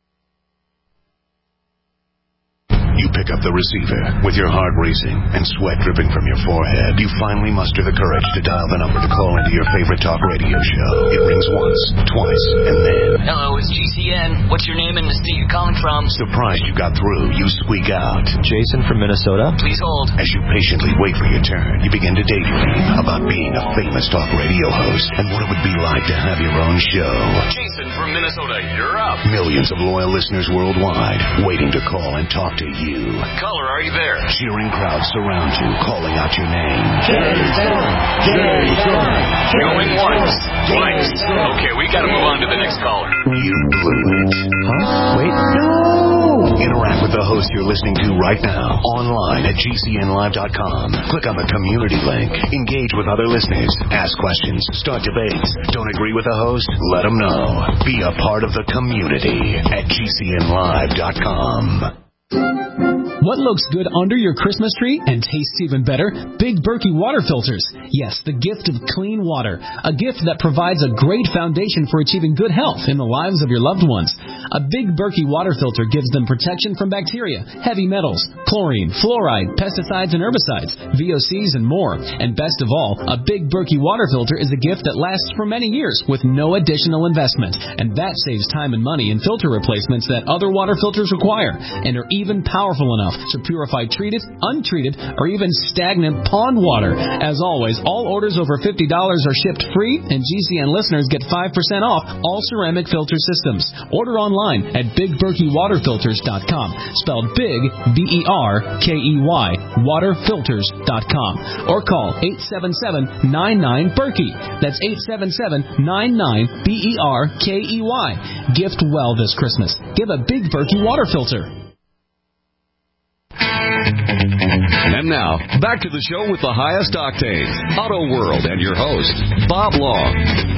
You pick up the receiver with your heart racing and sweat dripping from your forehead. You finally muster the courage to dial the number to call into your favorite talk radio show. It rings once, twice, and then... Hello, it's G C N. What's your name and the state you're calling from? Surprised you got through, you squeak out. Jason from Minnesota. Please hold. As you patiently wait for your turn, you begin to daydream about being a famous talk radio host and what it would be like to have your own show. Jason from Minnesota, you're up. Millions of loyal listeners worldwide waiting to call and talk to you. Caller, are you there? Cheering crowds surround you, calling out your name. Jason! Jason! Going once, twice. Okay, we gotta move on to the next caller. You blew it. Huh? Wait. No! Interact with the host you're listening to right now, online at G C N live dot com. Click on the community link. Engage with other listeners. Ask questions. Start debates. Don't agree with the host? Let them know. Be a part of the community at G C N live dot com. What looks good under your Christmas tree and tastes even better? Big Berkey water filters. Yes, the gift of clean water. A gift that provides a great foundation for achieving good health in the lives of your loved ones. A Big Berkey water filter gives them protection from bacteria, heavy metals, chlorine, fluoride, pesticides and herbicides, V O Cs and more. And best of all, a Big Berkey water filter is a gift that lasts for many years with no additional investment. And that saves time and money in filter replacements that other water filters require and are even powerful enough to purify treated, untreated, or even stagnant pond water. As always, all orders over fifty dollars are shipped free, and G C N listeners get five percent off all ceramic filter systems. Order online at big berkey water filters dot com, spelled big, B E R K E Y, water filters dot com, or call eight seven seven, nine nine, Berkey. That's eight seven seven, nine nine, B E R K E Y. Gift well this Christmas. Give a Big Berkey water filter. And now, back to the show with the highest octane, Auto World, and your host, Bob Long.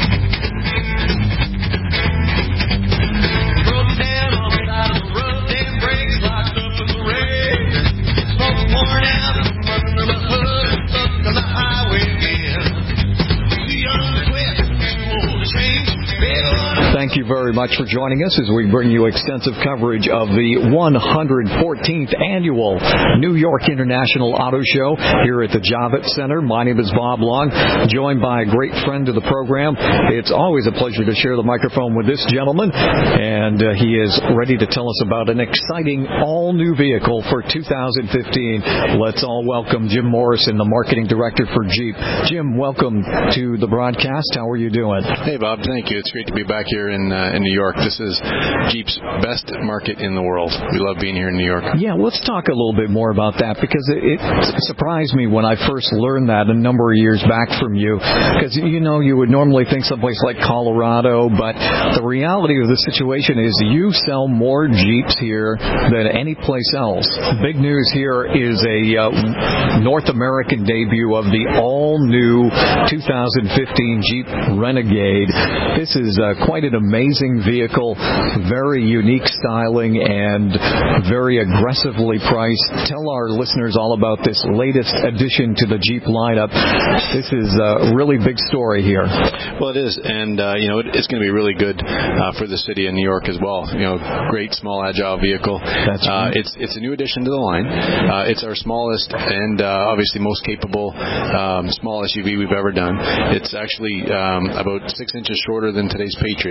Broke down on the side of the road, damn brakes locked up in the rain. Smoke pouring out under the hood, stuck on the highway again. Too young to quit, too old to change. Thank you very much for joining us as we bring you extensive coverage of the one hundred fourteenth Annual New York International Auto Show here at the Javits Center. My name is Bob Long, joined by a great friend of the program. It's always a pleasure to share the microphone with this gentleman, and uh, he is ready to tell us about an exciting all-new vehicle for two thousand fifteen. Let's all welcome Jim Morrison, the Marketing Director for Jeep. Jim, welcome to the broadcast. How are you doing? Hey, Bob. Thank you. It's great to be back here in uh, in New York. This is Jeep's best market in the world. We love being here in New York. Yeah, let's talk a little bit more about that, because it, it surprised me when I first learned that a number of years back from you, because, you know, you would normally think someplace like Colorado, but the reality of the situation is you sell more Jeeps here than any place else. Big news here is a uh, North American debut of the all-new two thousand fifteen Jeep Renegade. This is uh, quite an amazing vehicle, very unique styling, and very aggressively priced. Tell our listeners all about this latest addition to the Jeep lineup. This is a really big story here. Well, it is, and uh, you know, it, it's going to be really good uh, for the city of New York as well. You know, great, small, agile vehicle. That's right. Uh, it's it's a new addition to the line. Uh, it's our smallest and uh, obviously most capable um, small S U V we've ever done. It's actually um, about six inches shorter than today's Patriot, if you know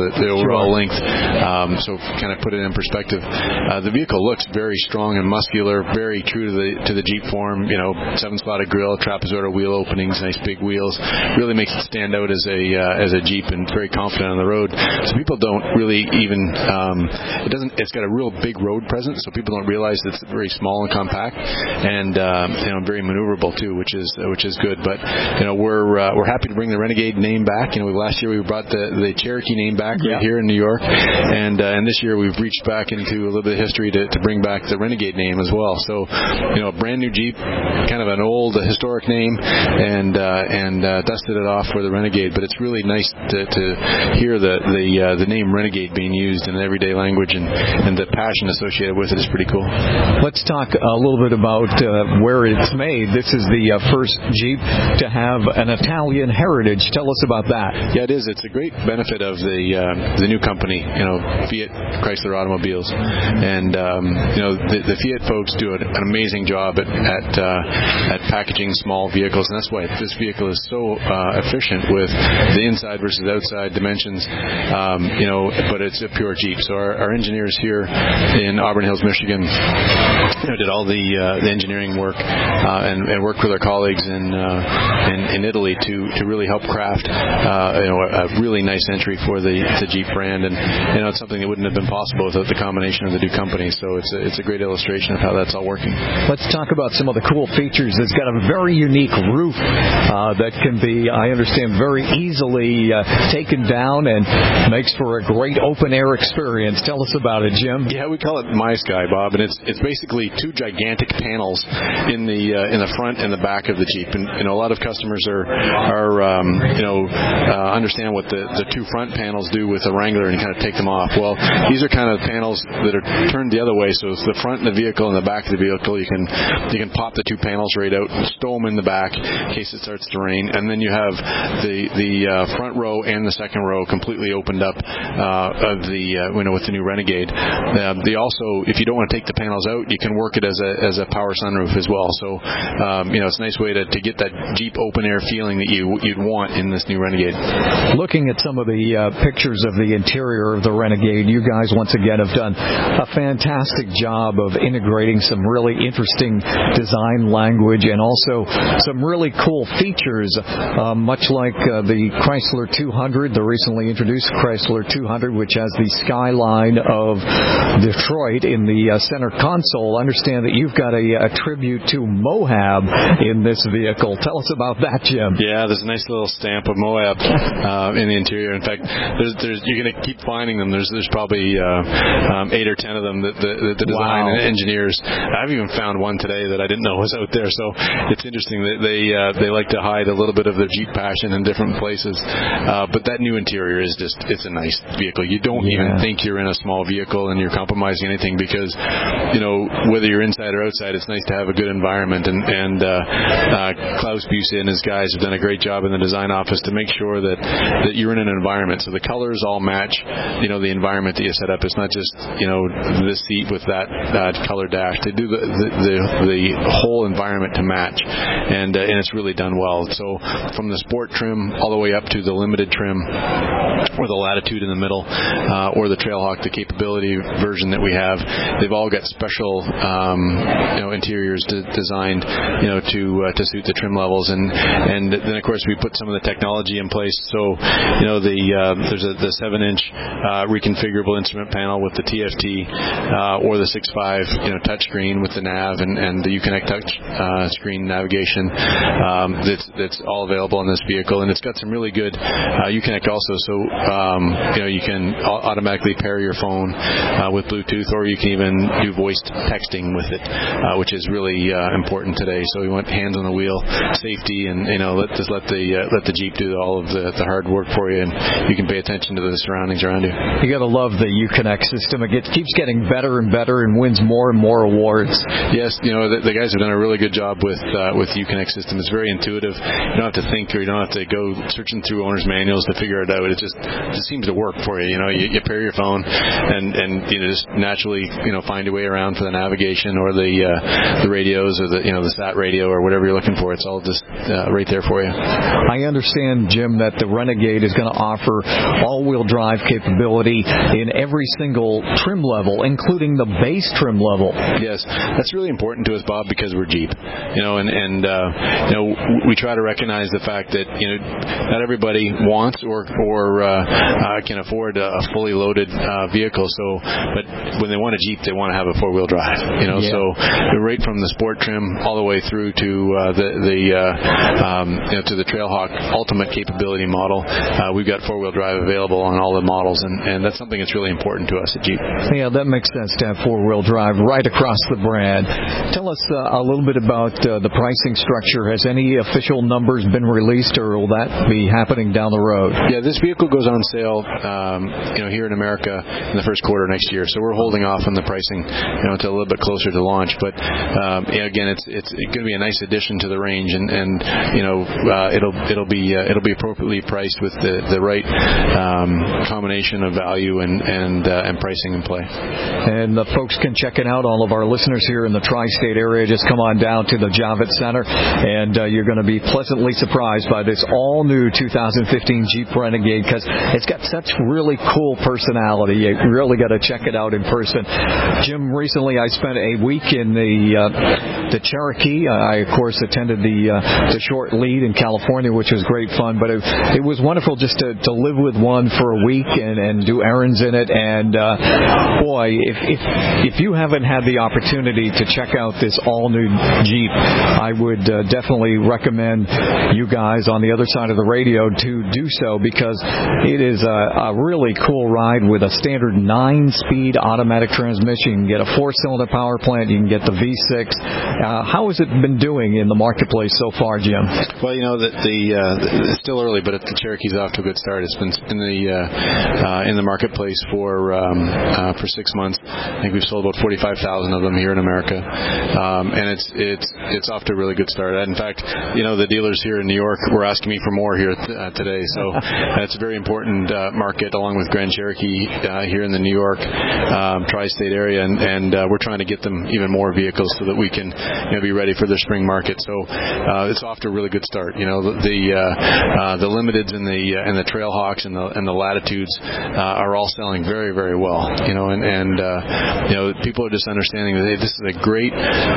the, the overall length. Um, so kind of put it in perspective. Uh, the vehicle looks very strong and muscular, very true to the to the Jeep form. You know, seven-slotted grille, trapezoidal wheel openings, nice big wheels. Really makes it stand out as a uh, as a Jeep and very confident on the road. So people don't really even um, it doesn't. It's got a real big road presence, so people don't realize that it's very small and compact, and um, you know, very maneuverable too, which is uh, which is good. But you know, we're uh, we're happy to bring the Renegade name back. You know, last year we brought the, the Cherokee name back right yeah. here in New York, and uh, and this year we've reached back into a little bit of history to, to bring back the Renegade name as well. So you know, a brand new Jeep, kind of an old uh, historic name, and uh, and uh, dusted it off for the Renegade. But it's really nice to, to hear the the uh, the name Renegade being used in everyday language, and, and the passion associated with it is pretty cool. Let's talk a little bit about uh, where it's made. This is the uh, first Jeep to have an Italian heritage. Tell us about that. Yeah, it is. It's a great benefit of the uh, the new company, you know, Fiat Chrysler Automobiles, and um, you know the, the Fiat folks do an, an amazing job at at, uh, at packaging small vehicles, and that's why this vehicle is so uh, efficient with the inside versus outside dimensions. Um, you know, but it's a pure Jeep. So our, our engineers here in Auburn Hills, Michigan, you know, did all the uh, the engineering work uh, and, and worked with our colleagues in uh, in, in Italy to, to really help craft uh, you know a really nice entry for the, the Jeep brand, and you know it's something that wouldn't have been possible without the combination of the two companies. So it's a, it's a great illustration of how that's all working. Let's talk about some of the cool features. It's got a very unique roof uh, that can be, I understand, very easily uh, taken down and makes for a great open air experience. Tell us about it, Jim. Yeah, we call it My Sky, Bob, and it's it's basically two gigantic panels in the uh, in the front and the back of the Jeep. And you know, a lot of customers are are um, you know uh, understand what the, the two front panels do with a Wrangler and kind of take them off. Well, these are kind of panels that are turned the other way, so it's the front of the vehicle and the back of the vehicle. You can you can pop the two panels right out and stow them in the back in case it starts to rain, and then you have the the uh, front row and the second row completely opened up uh, of the uh, you know with the new Renegade. Uh, they also, if you don't want to take the panels out, you can work it as a as a power sunroof as well. So um, you know it's a nice way to, to get that Jeep open air feeling that you you'd want in this new Renegade. Looking at some of the uh, pictures of the interior of the Renegade, you guys once again have done a fantastic job of integrating some really interesting design language and also some really cool features, uh, much like uh, the Chrysler two hundred, the recently introduced Chrysler two hundred, which has the skyline of Detroit in the uh, center console. I understand that you've got a, a tribute to Moab in this vehicle. Tell us about that, Jim. Yeah, there's a nice little stamp of Moab uh, in the interior. In fact, there's, there's, you're going to keep finding them. There's there's probably uh, um, eight or ten of them that the, the design wow. engineers. I've even found one today that I didn't know was out there. So it's interesting that they uh, they like to hide a little bit of their Jeep passion in different places. Uh, but that new interior is just, it's a nice vehicle. You don't yeah. even think you're in a small vehicle and you're compromising anything because, you know, whether you're inside or outside, it's nice to have a good environment. And, and uh, uh, Klaus Busse and his guys have done a great job in the design office to make sure that, that you're in an environment. So the colors all match, you know, the environment that you set up. It's not just, you know, this seat with that uh, color dash. They do the, the, the, the whole environment to match. And, uh, and it's really done well. So from the sport trim all the way up to the limited trim, or the Latitude in the middle, uh, or the Trailhawk, the capability version that we have, they've all got special, um, you know, interiors de- designed, you know, to uh, to suit the trim levels, and and then of course we put some of the technology in place. So, you know, the uh, there's a the seven inch uh, reconfigurable instrument panel with the T F T, uh, or the six five, you know, touchscreen with the nav and, and the Uconnect touch uh, screen navigation. Um, that's that's all available in this vehicle, and it's got some really good uh, Uconnect also. So um, you know, you can automatically pair your phone uh, with Bluetooth, or you can even do voice texting with it, uh, which is really uh, important today. So we want hands on the wheel, safety, and you know, let just let the uh, let the Jeep do all of the, the hard work for you, and you can pay attention to the surroundings around you. You got to love the Uconnect system. It gets, keeps getting better and better, and wins more and more awards. Yes, you know, the, the guys have done a really good job with uh, with the Uconnect system. It's very intuitive. You don't have to think, or you don't have to go searching through owner's manuals to figure it out. It just it just seems to work for you. You know, you, you pair your phone, and and you know, just naturally, you know, find your way around for the navigation or the uh, the radios or the you know the sat radio or whatever you're looking for. It's all just uh, right there for you. I understand, Jim, that the Renegade is going to offer all-wheel drive capability in every single trim level, including the base trim level. Yes, that's really important to us, Bob, because we're Jeep. You know, and, and uh, you know, we try to recognize the fact that, you know, not everybody wants or, or uh, uh, can afford a fully loaded uh, vehicle. So, but when they want a Jeep, they want to have a four-wheel drive. You know, Yeah. so right from the sport trim all the way through to uh, the the uh, um, you know, to the Trailhawk Ultimate capability model, uh, we've got four-wheel drive available on all the models, and, and that's something that's really important to us at Jeep. Yeah, that makes sense to have four-wheel drive right across the brand. Tell us uh, a little bit about uh, the pricing structure. Has any official numbers been released, or will that be happening down the road? Yeah, this vehicle goes on sale, um, you know, here in America in the first quarter next year. So we're holding off on the pricing, you know, until a little bit closer to launch. But um, yeah, again, it's it's going to be a nice addition to the range, and, and you know, uh, it'll it'll be uh, it'll be appropriately priced with the the right um, combination of value and and uh, and pricing in play. And the folks can check it out. All of our listeners here in the tri-state area, just come on down to the Javits Center, and uh, you're going to be pleasantly surprised by this all-new two thousand fifteen Jeep Renegade, because it's got such really cool personality. You really got to check it out in person. Jim, recently I spent a week in the uh, the Cherokee. I, of course, attended the uh, the short lead in California, which was great fun. But it, it was wonderful just to, to live with one for a week and, and do errands in it. And uh, boy, if, if if you haven't had the opportunity to check out this all-new Jeep, I would uh, definitely recommend you guys on the other side of the radio to do so, because it is a, a really cool ride with a standard nine-speed automatic transmission. You can get a four-cylinder power plant. You can get the V six. Uh, how has it been doing in the marketplace so far, Jim? Well, you know that the uh, it's still early, but the Cherokee's off to a good start. It's been in the uh, uh, in the marketplace for um, uh, for six months. I think we've sold about forty-five thousand of them here in America, um, and it's it's it's off to a really good start. In fact, you know, the dealers here in New York were asking me for more here th- uh, today, so that's a very important uh, market, along with Grand Cherokee uh, here in the New York um, tri-state area, and, and uh, we're trying to get them even more vehicles so that we can, you know, be ready for their spring market. So uh, it's off to a really good start. You know, the the, uh, uh, the Limiteds and the uh, and the Trailhawks and the and the Latitudes uh, are all selling very very well. You know, and and uh, you know, people are just understanding that, hey, this is a great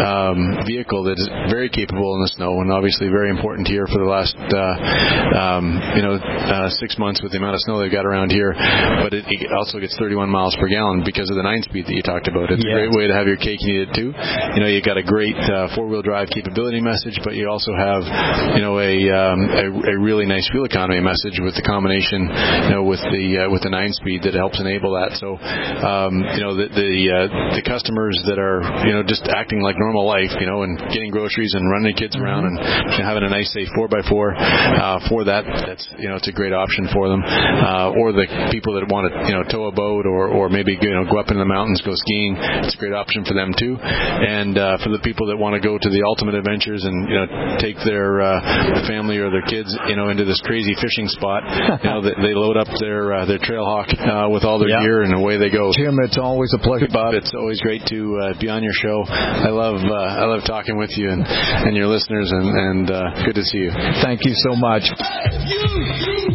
um, vehicle that is very capable in the snow, and obviously very important here for the last uh, um, you know uh, six months with the amount of snow they've got around here. But it, it also gets thirty-one miles per gallon because of the nine-speed that you talked about. It's yes. a great way to have your cake and eat it too. You know, you got a great uh, four-wheel drive capability message, but you also have, you know, a um, a, a really nice fuel economy message with the combination, you know, with the uh, with the nine-speed that helps enable that. So, um, you know, the the, uh, the customers that are, you know, just acting like normal life, you know, and getting groceries and running the kids around and, you know, having a nice safe four by four uh, for that, that's, you know, it's a great option for them. Uh, or the people that want to, you know, tow a boat or or maybe, you know, go up in the mountains, go skiing, it's a great option for them too. And uh, for the people that want to go to the ultimate adventures and, you know, take their uh, family or their kids, you know, into this crazy fishing spot, you know, they, they load up their uh, their Trailhawk uh, with all their yeah. gear, and away they go. Jim, it's always a pleasure. Bob, it's always great to uh, be on your show. I love uh, I love talking with you and, and your listeners, and, and uh, good to see you. Thank you so much. You, you,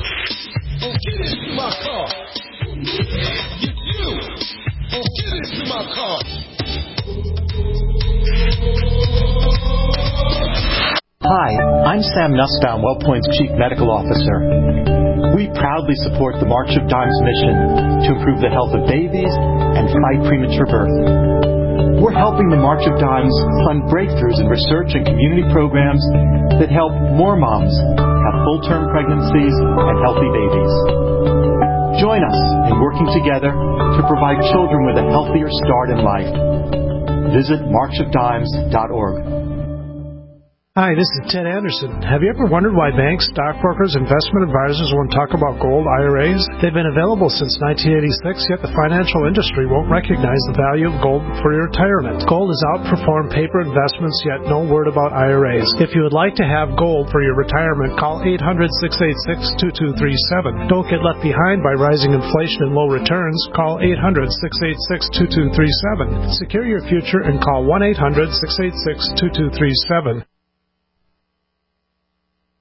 oh, get into my car. You, you, oh, get into my car. Hi, I'm Sam Nussbaum, WellPoint's Chief Medical Officer. We proudly support the March of Dimes mission to improve the health of babies and fight premature birth. We're helping the March of Dimes fund breakthroughs in research and community programs that help more moms have full-term pregnancies and healthy babies. Join us in working together to provide children with a healthier start in life. Visit march of dimes dot org. Hi, this is Ted Anderson. Have you ever wondered why banks, stockbrokers, investment advisors won't talk about gold I R As? They've been available since nineteen eighty-six, yet the financial industry won't recognize the value of gold for your retirement. Gold has outperformed paper investments, yet no word about I R As. If you would like to have gold for your retirement, call eight hundred, six eight six, two two three seven. Don't get left behind by rising inflation and low returns. Call eight hundred, six eight six, two two three seven. Secure your future and call one eight hundred, six eight six, two two three seven.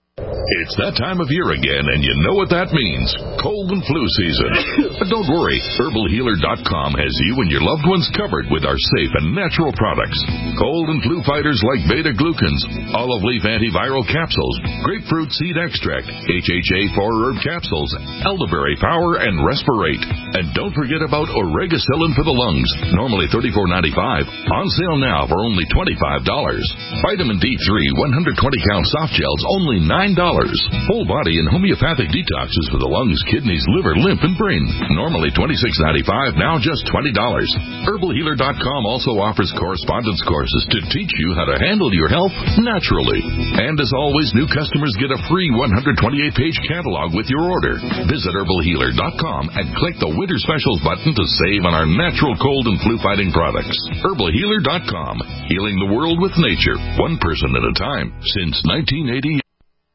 It's that time of year again, and you know what that means. Cold and flu season. But don't worry, herbal healer dot com has you and your loved ones covered with our safe and natural products. Cold and flu fighters like beta-glucans, olive leaf antiviral capsules, grapefruit seed extract, H H A four herb capsules, elderberry power, and respirate. And don't forget about oregacillin for the lungs, normally thirty-four ninety-five, on sale now for only twenty-five dollars. Vitamin D three one hundred twenty count soft gels, only nine dollars. Whole body and homeopathic detoxes for the lungs, kidneys, liver, lymph, and brain. Normally twenty-six ninety-five, now just twenty dollars. herbal healer dot com also offers correspondence courses to teach you how to handle your health naturally. And as always, new customers get a free one hundred twenty-eight page catalog with your order. Visit herbal healer dot com and click the Winter Specials button to save on our natural cold and flu fighting products. herbal healer dot com, healing the world with nature, one person at a time, since nineteen eighty.